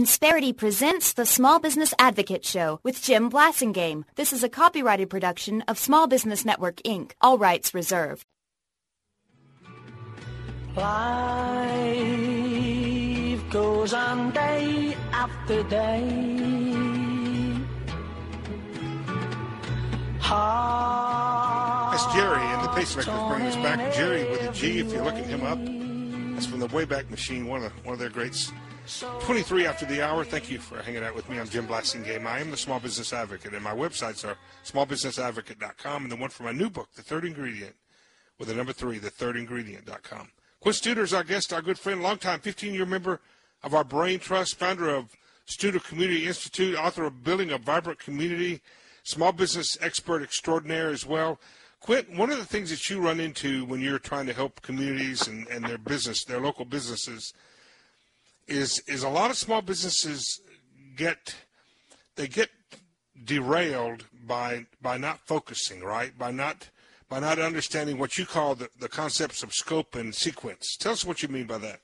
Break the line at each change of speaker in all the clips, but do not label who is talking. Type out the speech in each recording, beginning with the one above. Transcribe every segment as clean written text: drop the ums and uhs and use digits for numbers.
Insperity presents the Small Business Advocate Show with Jim Blasingame. This is a copyrighted production of Small Business Network, Inc. All rights reserved.
Life goes on day after day.
That's Jerry, and the Pacemakers bring us back. Jerry with a G, if you're looking him up. That's from the Wayback Machine, one of their greats. 23 after the hour. Thank you for hanging out with me. I'm Jim Blasingame. I am the Small Business Advocate, and my websites are smallbusinessadvocate.com and the one for my new book, The Third Ingredient, with the number 3, thethirdingredient.com. Quinn Studer is our guest, our good friend, longtime 15-year member of our Brain Trust, founder of Studer Community Institute, author of Building a Vibrant Community, small business expert extraordinaire as well. Quint, one of the things that you run into when you're trying to help communities and their business, their local businesses, is a lot of small businesses get derailed by not focusing, right? By not understanding what you call the concepts of scope and sequence. Tell us what you mean by that.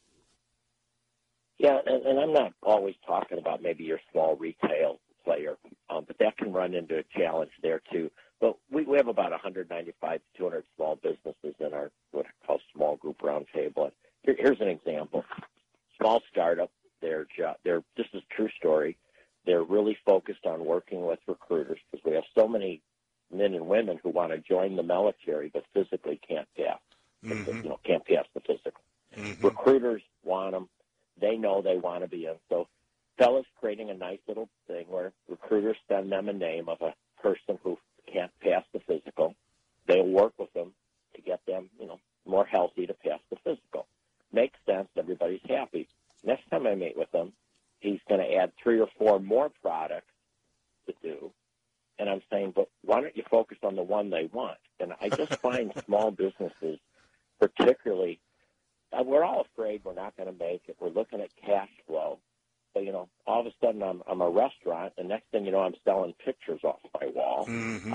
Yeah, and I'm not always talking about maybe your small retail player, but that can run into a challenge there too. But we have about 195 to 200 small businesses in our what I call small group roundtable. Here's an example. Small startup, this is a true story. They're really focused on working with recruiters because we have so many men and women who want to join the military but physically can't pass.
Mm-hmm.
Can't pass the physical.
Mm-hmm.
Recruiters want them. They know they want to be in. So fellas creating a nice little thing where recruiters send them a name of a person who can't pass the physical. They'll work with them to get them, more healthy to pass the physical. Makes sense. Everybody's happy. Next time I meet with him, he's going to add 3 or 4 more products to do. And I'm saying, but why don't you focus on the one they want? And I just find small businesses, particularly, we're all afraid we're not going to make it. We're looking at cash flow. So, all of a sudden I'm a restaurant, and next thing you know, I'm selling pictures off my wall.
Mm-hmm.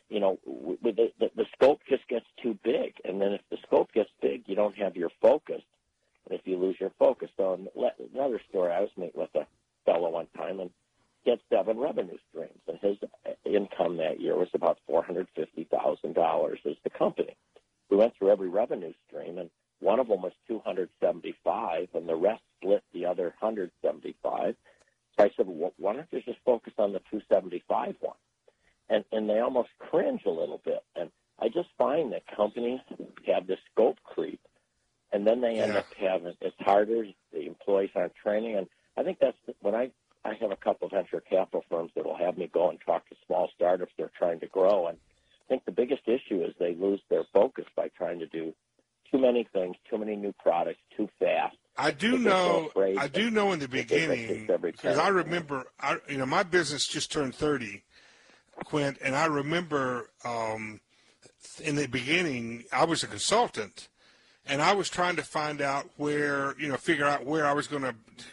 The scope just gets too big. And then if the scope gets big, you don't have your focus. And if you lose your focus, so another story, I was meeting with a fellow one time, and he had 7 revenue streams, and his income that year was about $450,000 as the company. We went through every revenue stream, and one of them was $275,000, and the rest split the other $175,000. So I said, well, why don't you just focus on the $275,000 one? And they almost cringe a little bit. And I just find that companies have this scope creep, and then they end up having it's harder. The employees aren't training, and I think that's when I have a couple of venture capital firms that will have me go and talk to small startups they're trying to grow, and I think the biggest issue is they lose their focus by trying to do too many things, too many new products, too fast.
I do know in the beginning, because I remember, my business just turned 30, Quint, and I remember in the beginning I was a consultant, and I was trying to find out figure out where I was going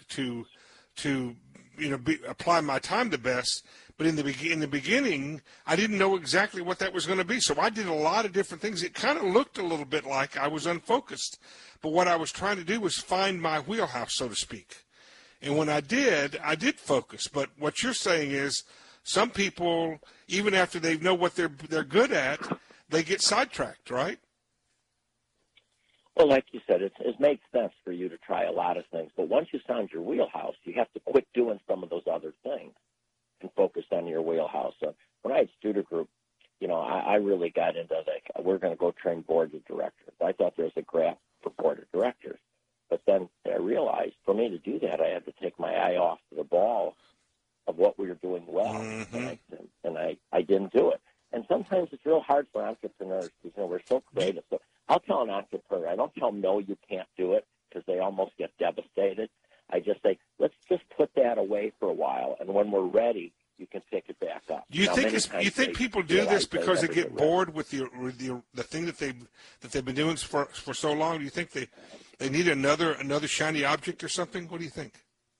to apply my time the best. But in the beginning, I didn't know exactly what that was going to be. So I did a lot of different things. It kind of looked a little bit like I was unfocused. But what I was trying to do was find my wheelhouse, so to speak. And when I did focus. But what you're saying is some people, even after they know what they're good at, they get sidetracked, right?
Well, like you said, it makes sense for you to try a lot of things. But once you found your wheelhouse, you have to quit doing some of those other things and focus on your wheelhouse. So when I had Studer Group, I really got into we're going to go train boards of directors. I thought there was a graph for board of directors. But then I realized for me to do that, I had to take my eye off the ball of what we were doing well.
Mm-hmm.
And I didn't do it. And sometimes it's real hard for entrepreneurs because, we're so creative. So I'll tell an entrepreneur, I don't tell them, no, you can't do it, because they almost get devastated. I just say, let's just put that away for a while, and when we're ready, you can pick it back up.
You think people do this because they get bored with the thing that they've been doing for so long? Do you think they need another shiny object or something? What do you think?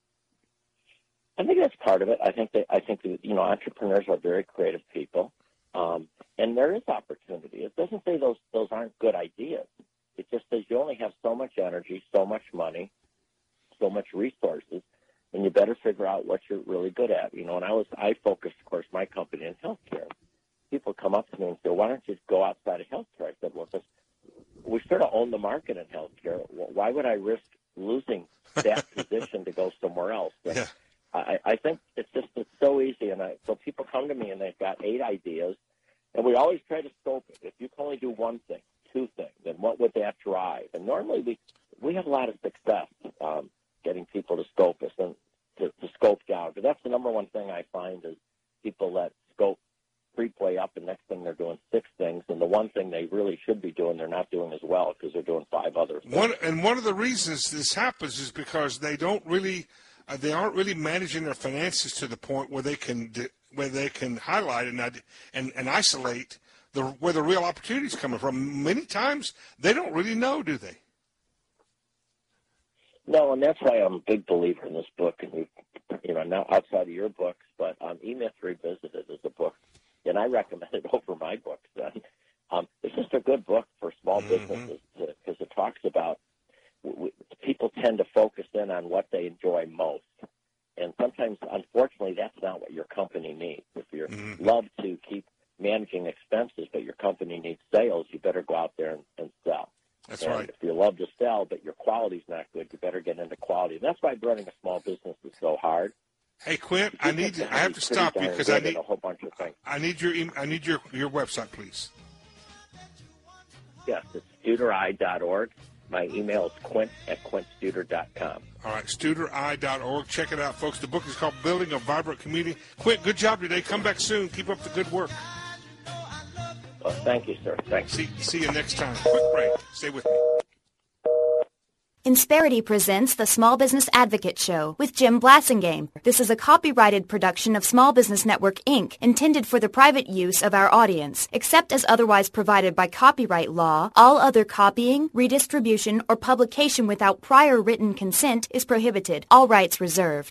I think that's part of it. I think entrepreneurs are very creative people, and there is opportunity. It doesn't say those aren't good ideas. It just says you only have so much energy, so much money, so much resources, and you better figure out what you're really good at. You know, and I focused, of course, my company in healthcare. People come up to me and say, why don't you go outside of healthcare? I said, well, we sort of own the market in healthcare. Why would I risk losing that position to go somewhere else?
Yeah.
I think it's so easy. And so people come to me and they've got 8 ideas, and we always try to scope it. If you can only do one thing, 2 things, then what would that drive? And normally we have a lot of success getting people to scope us and to scope down. But that's the number one thing I find is people let scope creep way up, and next thing they're doing 6 things, and the one thing they really should be doing, they're not doing as well because they're doing 5 other things.
One of the reasons this happens is because they aren't really managing their finances to the point where they can highlight and isolate where the real opportunity is coming from. Many times they don't really know, do they?
No, and that's why I'm a big believer in this book, and now outside of your books, but E-Myth Revisited is a book, and I recommend it over my books. It's just a good book for small businesses because it talks about people tend to focus in on what they enjoy most, and sometimes, unfortunately, that's not what your company needs. If you love to keep managing expenses, but your company needs sales, you better go out there and sell.
That's right.
If you love to sell, but your quality's not good, you better get into quality. And that's why running a small business is so hard.
Hey, Quint, I have to stop you because I need
a whole bunch of things.
I need your website, please.
Yes, it's StuderEye.org. My email is quint@quintstuder.com.
All right, StuderEye.org. Check it out, folks. The book is called Building a Vibrant Community. Quint, good job today. Come back soon. Keep up the good work.
Well, thank you, sir. Thanks.
See you next time. Quick break. Stay with me.
Insperity presents the Small Business Advocate Show with Jim Blasingame. This is a copyrighted production of Small Business Network, Inc., intended for the private use of our audience. Except as otherwise provided by copyright law, all other copying, redistribution, or publication without prior written consent is prohibited. All rights reserved.